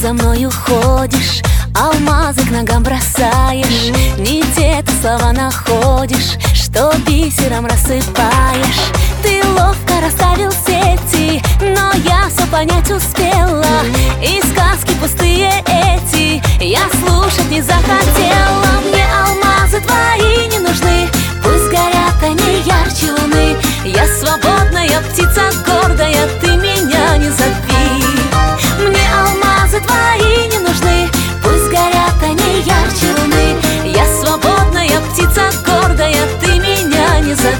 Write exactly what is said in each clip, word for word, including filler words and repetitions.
за мною ходишь, алмазы к ногам бросаешь, не те ты слова находишь, что бисером рассыпаешь. Ты ловко расставил сети, но я все понять успела, и сказки пустые эти я слушать не захотела. Мне алмазы твои не нужны, пусть горят они ярче луны. Я свободная птица гордая, ты меня не зови. Мне алмазы твои не нужны, пусть горят они ярче луны. Я свободная птица гордая, ты меня не зови.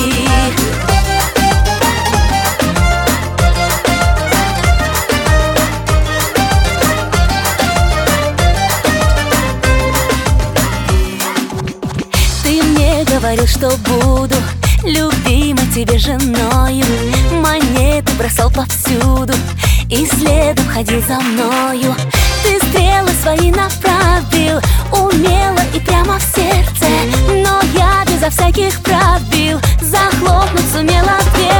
Ты мне говорил, что буду любима тебе женою, монеты бросал повсюду и следом ходил за мною. Ты стрелы свои направил умело и прямо в сердце, но я безо всяких правил захлопнуть сумела дверь.